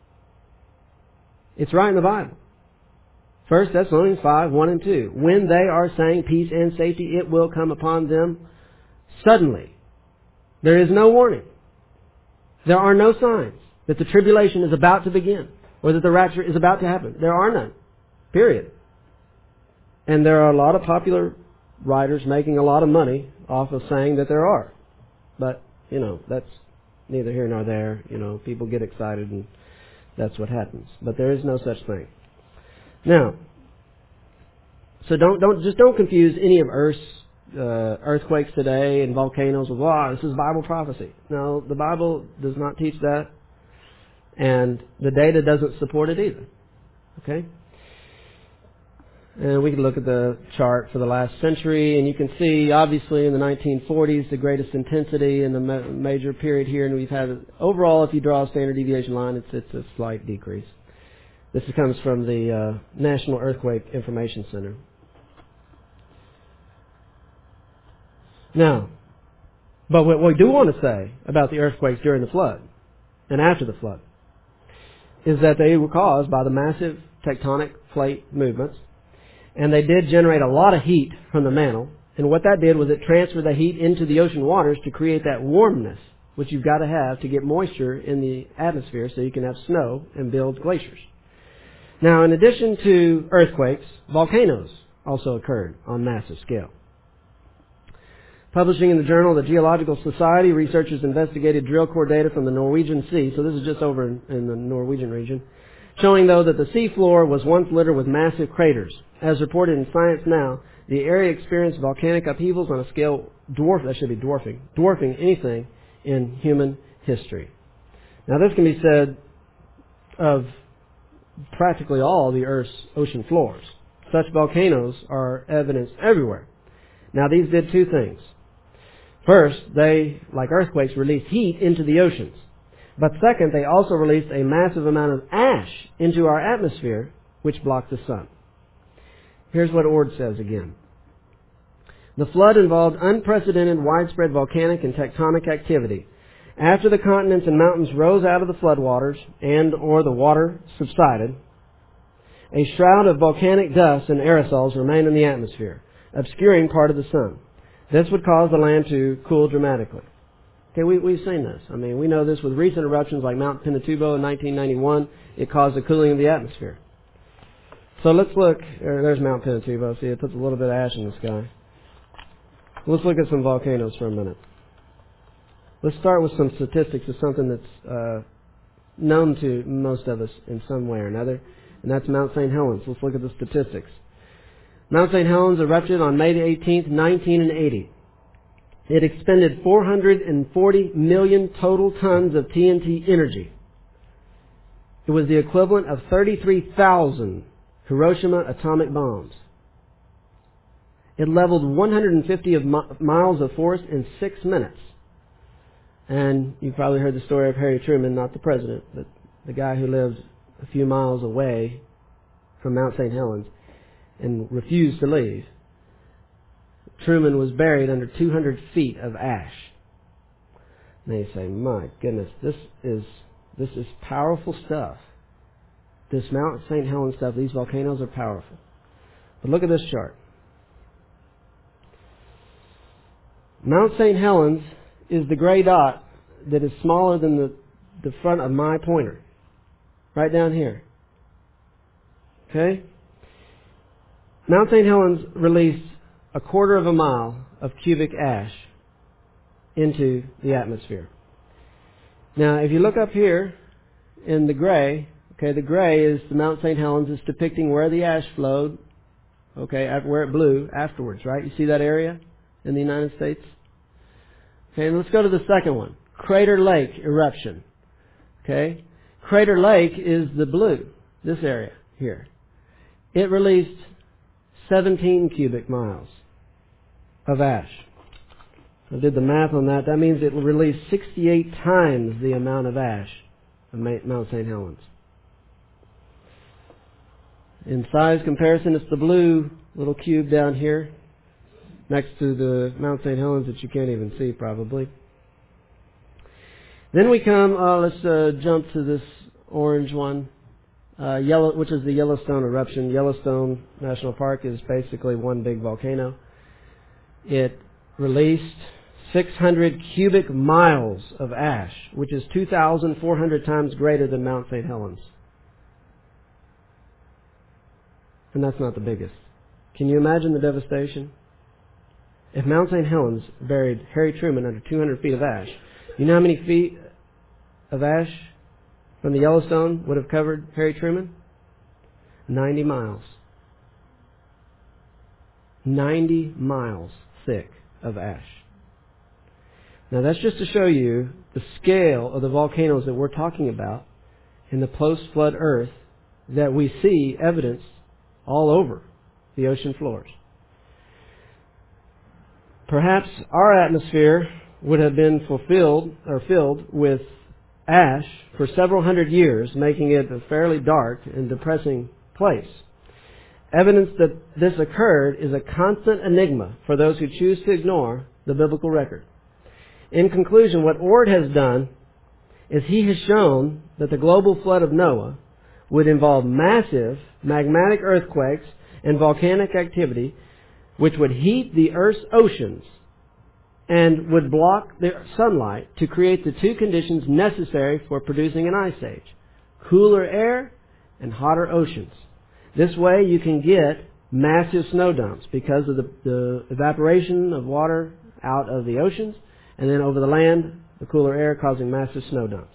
It's right in the Bible. First Thessalonians five, one and two. When they are saying peace and safety, it will come upon them suddenly. There is no warning. There are no signs that the tribulation is about to begin or that the rapture is about to happen. There are none. Period. And there are a lot of popular writers making a lot of money off of saying that there are. But, you know, that's neither here nor there. You know, people get excited and that's what happens. But there is no such thing. Now, so don't don't just don't confuse any of Earth's uh, earthquakes today and volcanoes with, wow, this is Bible prophecy. No, the Bible does not teach that, and the data doesn't support it either. Okay? And we can look at the chart for the last century, and you can see, obviously, in the nineteen forties, the greatest intensity in the ma- major period here, and we've had, overall, if you draw a standard deviation line, it's it's a slight decrease. This comes from the uh, National Earthquake Information Center. Now, but what we do want to say about the earthquakes during the flood and after the flood is that they were caused by the massive tectonic plate movements, and they did generate a lot of heat from the mantle, And what that did was it transferred the heat into the ocean waters to create that warmness, which you've got to have to get moisture in the atmosphere so you can have snow and build glaciers. Now, in addition to earthquakes, volcanoes also occurred on massive scale. Publishing in the Journal of the Geological Society, researchers investigated drill core data from the Norwegian Sea, so this is just over in, in the Norwegian region, showing, though, that the seafloor was once littered with massive craters. As reported in Science Now, the area experienced volcanic upheavals on a scale dwarf, that should be dwarfing, dwarfing anything in human history. Now, this can be said of practically all the Earth's ocean floors. Such volcanoes are evidenced everywhere. Now, these did two things. First, they, like earthquakes, released heat into the oceans. But second, they also released a massive amount of ash into our atmosphere, which blocked the sun. Here's what Ord says again. The flood involved unprecedented widespread volcanic and tectonic activity. After the continents and mountains rose out of the floodwaters and or the water subsided, a shroud of volcanic dust and aerosols remained in the atmosphere, obscuring part of the sun. This would cause the land to cool dramatically. Okay, we, we've seen this. I mean, we know this with recent eruptions like Mount Pinatubo in nineteen ninety-one. It caused a cooling of the atmosphere. So let's look. There's Mount Pinatubo. See, it puts a little bit of ash in the sky. Let's look at some volcanoes for a minute. Let's start with some statistics of something that's uh, known to most of us in some way or another, and that's Mount Saint Helens. Let's look at the statistics. Mount Saint Helens erupted on May eighteenth, nineteen eighty. It expended four hundred forty million total tons of T N T energy. It was the equivalent of thirty-three thousand Hiroshima atomic bombs. It leveled one hundred fifty of mi- miles of forest in six minutes. And you've probably heard the story of Harry Truman, not the president, but the guy who lived a few miles away from Mount Saint Helens and refused to leave. Truman was buried under two hundred feet of ash. And they say, my goodness, this is this is powerful stuff. This Mount Saint Helens stuff, these volcanoes are powerful. But look at this chart. Mount Saint Helens is the gray dot that is smaller than the, the front of my pointer. Right down here. Okay? Mount Saint Helens released a quarter of a mile of cubic ash into the atmosphere. Now, if you look up here in the gray, okay, the gray is the Mount Saint Helens is depicting where the ash flowed, okay, where it blew afterwards, right? You see that area in the United States? Okay, and let's go to the second one. Crater Lake eruption. Okay? Crater Lake is the blue, this area here. It released seventeen cubic miles of ash. I did the math on that. That means it will release sixty-eight times the amount of ash of Mount Saint Helens. In size comparison, it's the blue little cube down here next to the Mount Saint Helens that you can't even see probably. Then we come, uh, let's uh, jump to this orange one, uh, yellow, which is the Yellowstone eruption. Yellowstone National Park is basically one big volcano. It released six hundred cubic miles of ash, which is two thousand four hundred times greater than Mount Saint Helens. And that's not the biggest. Can you imagine the devastation? If Mount Saint Helens buried Harry Truman under two hundred feet of ash, you know how many feet of ash from the Yellowstone would have covered Harry Truman? ninety miles. ninety miles thick of ash. Now that's just to show you the scale of the volcanoes that we're talking about in the post-flood earth that we see evidence all over the ocean floors. Perhaps our atmosphere would have been fulfilled or filled with ash for several hundred years, making it a fairly dark and depressing place. Evidence that this occurred is a constant enigma for those who choose to ignore the biblical record. In conclusion, what Ord has done is he has shown that the global flood of Noah would involve massive magmatic earthquakes and volcanic activity, which would heat the Earth's oceans and would block the sunlight to create the two conditions necessary for producing an ice age: cooler air and hotter oceans. This way you can get massive snow dumps because of the, the evaporation of water out of the oceans, and then over the land, the cooler air causing massive snow dumps.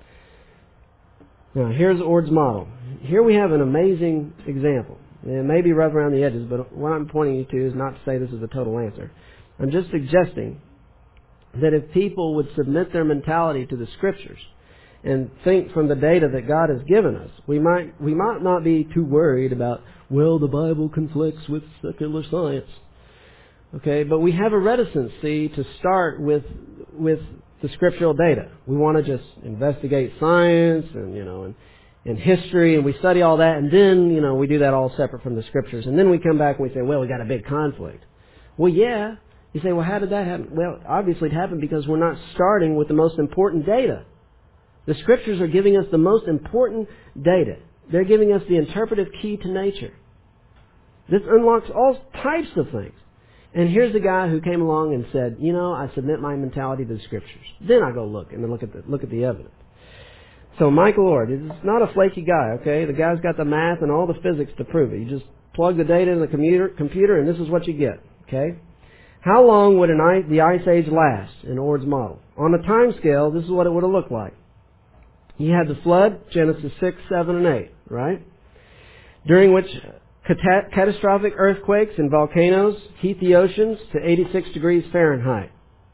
Now, here's Ord's model. Here we have an amazing example. It may be rough around the edges, but what I'm pointing you to is not to say this is a total answer. I'm just suggesting that if people would submit their mentality to the Scriptures and think from the data that God has given us, we might we might not be too worried about, well, the Bible conflicts with secular science. Okay, but we have a reticence, see, to start with with the scriptural data. We want to just investigate science and, you know, and, and history, and we study all that, and then, you know, we do that all separate from the Scriptures. And then we come back and we say, well, we got a big conflict. Well, yeah. You say, well, how did that happen? Well, obviously it happened because we're not starting with the most important data. The Scriptures are giving us the most important data. They're giving us the interpretive key to nature. This unlocks all types of things. And here's a guy who came along and said, you know, I submit my mentality to the Scriptures. Then I go look and then look at the look at the evidence. So Michael Ord is not a flaky guy, okay? The guy's got the math and all the physics to prove it. You just plug the data in the computer, computer and this is what you get, okay? How long would an ice, the Ice Age last in Ord's model? On a time scale, this is what it would have looked like. You had the flood, Genesis six, seven, and eight, right? During which Cat- catastrophic earthquakes and volcanoes heat the oceans to eighty-six degrees Fahrenheit.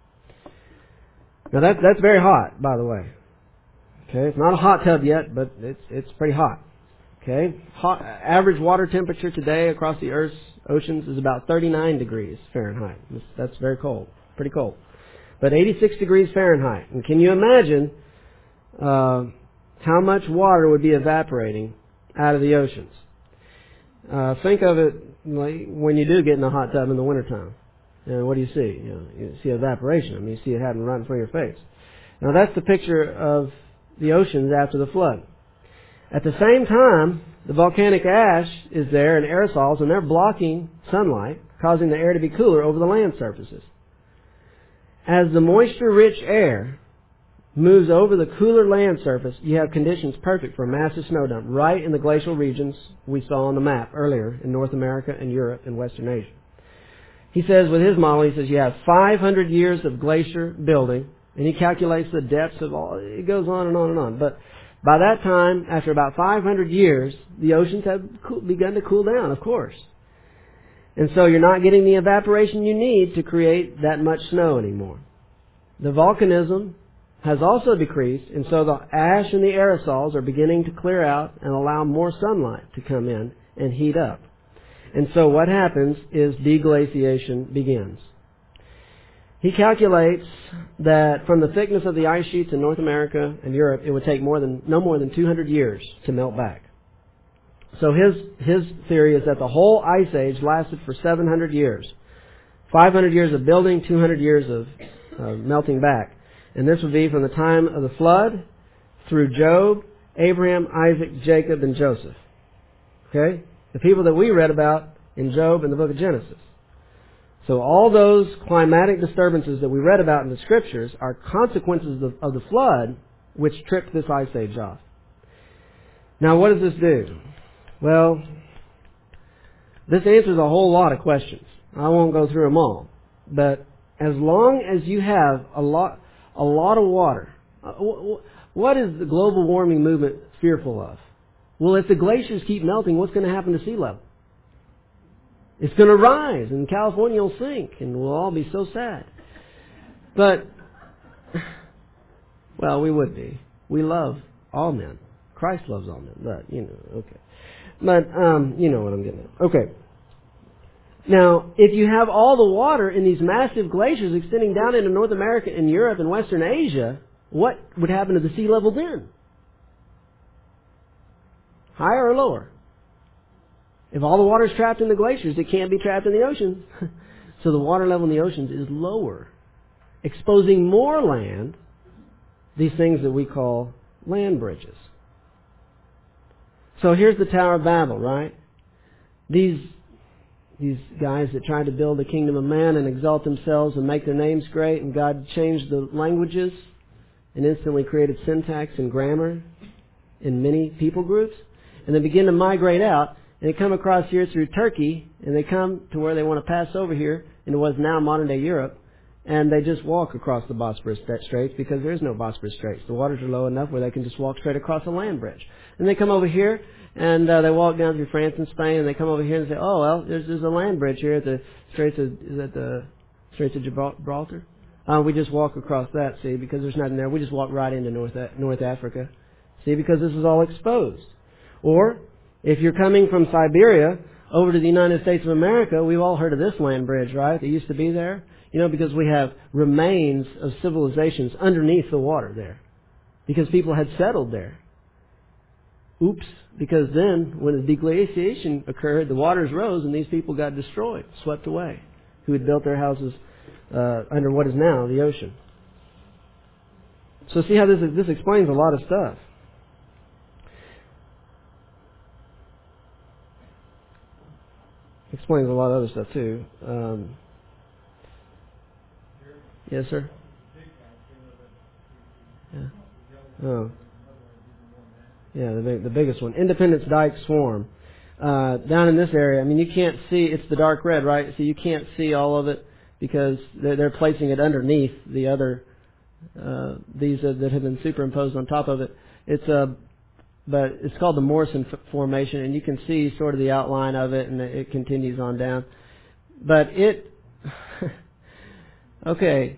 Now that, that's very hot, by the way. Okay, it's not a hot tub yet, but it's it's pretty hot. Okay, hot, average water temperature today across the Earth's oceans is about thirty-nine degrees Fahrenheit. That's, that's very cold, pretty cold. But eighty-six degrees Fahrenheit. And can you imagine uh, how much water would be evaporating out of the oceans? Uh, think of it like when you do get in a hot tub in the wintertime. And what do you see? You know, you see evaporation. I mean, you see it happening right in front of your face. Now that's the picture of the oceans after the flood. At the same time, the volcanic ash is there and aerosols, and they're blocking sunlight, causing the air to be cooler over the land surfaces. As the moisture-rich air moves over the cooler land surface, you have conditions perfect for a massive snow dump right in the glacial regions we saw on the map earlier in North America and Europe and Western Asia. He says with his model, he says you have five hundred years of glacier building, and he calculates the depths of all, it goes on and on and on. But by that time, after about five hundred years, the oceans have begun to cool down, of course. And so you're not getting the evaporation you need to create that much snow anymore. The volcanism has also decreased, and so the ash and the aerosols are beginning to clear out and allow more sunlight to come in and heat up. And so what happens is deglaciation begins. He calculates that from the thickness of the ice sheets in North America and Europe, it would take more than no more than two hundred years to melt back. So his his theory is that the whole ice age lasted for seven hundred years. five hundred years of building, two hundred years of uh, melting back. And this would be from the time of the flood through Job, Abraham, Isaac, Jacob, and Joseph. Okay? The people that we read about in Job and the book of Genesis. So all those climatic disturbances that we read about in the Scriptures are consequences of, of the flood which tripped this ice age off. Now what does this do? Well, this answers a whole lot of questions. I won't go through them all. But as long as you have a lot... A lot of water. What is the global warming movement fearful of? Well, if the glaciers keep melting, what's going to happen to sea level? It's going to rise, and California will sink, and we'll all be so sad. But, well, we would be. We love all men. Christ loves all men, but, you know, okay. But, um, you know what I'm getting at. Okay. Now, if you have all the water in these massive glaciers extending down into North America and Europe and Western Asia, what would happen to the sea level then? Higher or lower? If all the water is trapped in the glaciers, it can't be trapped in the oceans. So the water level in the oceans is lower, exposing more land, these things that we call land bridges. So here's the Tower of Babel, right? These these guys that tried to build the kingdom of man and exalt themselves and make their names great, and God changed the languages and instantly created syntax and grammar in many people groups, and they begin to migrate out, and they come across here through Turkey, and they come to where they want to pass over here into what's now modern-day Europe, and they just walk across the Bosphorus Straits because there is no Bosphorus Straits. The waters are low enough where they can just walk straight across a land bridge. And they come over here, and uh, they walk down through France and Spain, and they come over here and say, oh, well, there's, there's a land bridge here at the Straits of, is that the Straits of Gibraltar? Uh, we just walk across that, see, because there's nothing there. We just walk right into North, North Africa, see, because this is all exposed. Or, if you're coming from Siberia over to the United States of America, we've all heard of this land bridge, right? That used to be there. You know, because we have remains of civilizations underneath the water there. Because people had settled there. Oops. Because then, when the deglaciation occurred, the waters rose and these people got destroyed, swept away, who had built their houses uh, under what is now the ocean. So see how this this explains a lot of stuff. Explains a lot of other stuff too. Um, yes, sir. Yeah. Oh. Yeah, the big, the biggest one, Independence Dyke Swarm. Uh, down in this area, I mean, you can't see. It's the dark red, right? So you can't see all of it because they're, they're placing it underneath the other uh, these uh, that have been superimposed on top of it. It's a, uh, but it's called the Morrison f- Formation, and you can see sort of the outline of it, and it continues on down. But it, okay.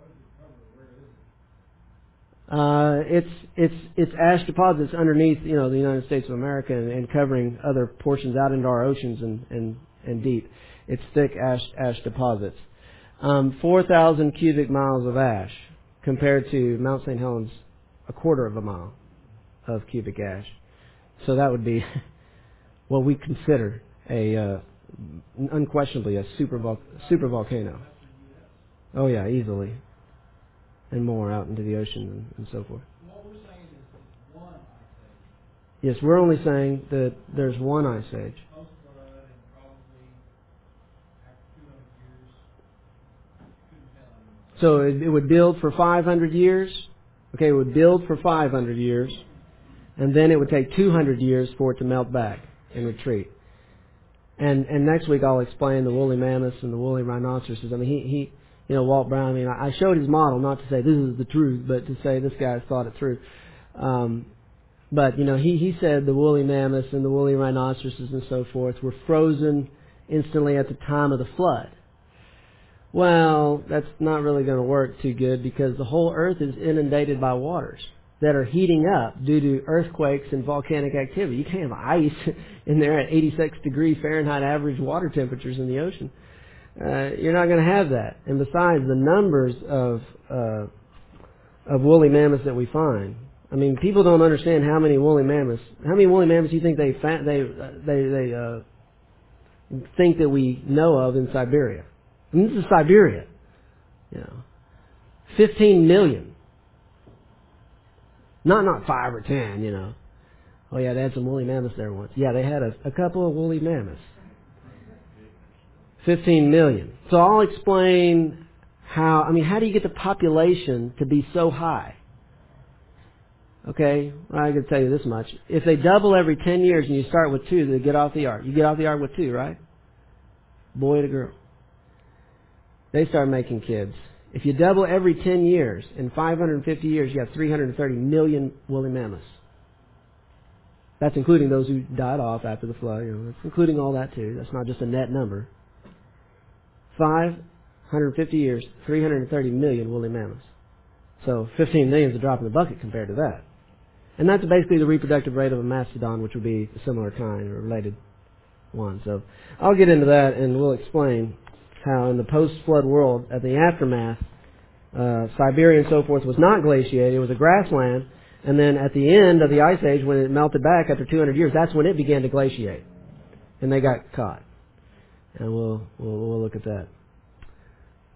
Uh, it's it's it's ash deposits underneath, you know, the United States of America and, and covering other portions out into our oceans and, and, and deep. It's thick ash ash deposits. Um, Four thousand cubic miles of ash compared to Mount Saint Helens, a quarter of a mile of cubic ash. So that would be what we consider a uh, unquestionably a super vol- super volcano. Oh yeah, easily. And more out into the ocean and, and so forth. What we're saying is one ice age. Yes, we're only saying that there's one ice age. Post flood and probably after two hundred years, couldn't tell anymore. So it, it would build for five hundred years. Okay, it would build for five hundred years, and then it would take two hundred years for it to melt back and retreat. And and next week I'll explain the woolly mammoths and the woolly rhinoceroses. I mean, he he. You know, Walt Brown, I mean, I showed his model not to say this is the truth, but to say this guy's thought it through. Um, but, you know, he, he said the woolly mammoths and the woolly rhinoceroses and so forth were frozen instantly at the time of the flood. Well, that's not really going to work too good because the whole earth is inundated by waters that are heating up due to earthquakes and volcanic activity. You can't have ice in there at eighty-six degree Fahrenheit average water temperatures in the ocean. Uh, you're not going to have that. And besides, the numbers of uh, of woolly mammoths that we find. I mean, people don't understand how many woolly mammoths. How many woolly mammoths do you think they fa- they uh, they they uh, think that we know of in Siberia? I mean, this is Siberia. You know, fifteen million. Not not five or ten. You know. Oh yeah, they had some woolly mammoths there once. Yeah, they had a, a couple of woolly mammoths. Fifteen million. So I'll explain how, I mean, how do you get the population to be so high? Okay, well, I can tell you this much. If they double every ten years and you start with two, they get off the ark. You get off the ark with two, right? Boy and a girl. They start making kids. If you double every ten years, in five hundred fifty years, you have three hundred thirty million woolly mammoths. That's including those who died off after the flood. You know, that's including all that too. That's not just a net number. five hundred fifty years, three hundred thirty million woolly mammoths. So fifteen million is a drop in the bucket compared to that. And that's basically the reproductive rate of a mastodon, which would be a similar kind or related one. So I'll get into that and we'll explain how in the post-flood world, at the aftermath, uh, Siberia and so forth was not glaciated. It was a grassland. And then at the end of the ice age, when it melted back after two hundred years, that's when it began to glaciate. And they got caught. And we'll, we'll, we'll look at that.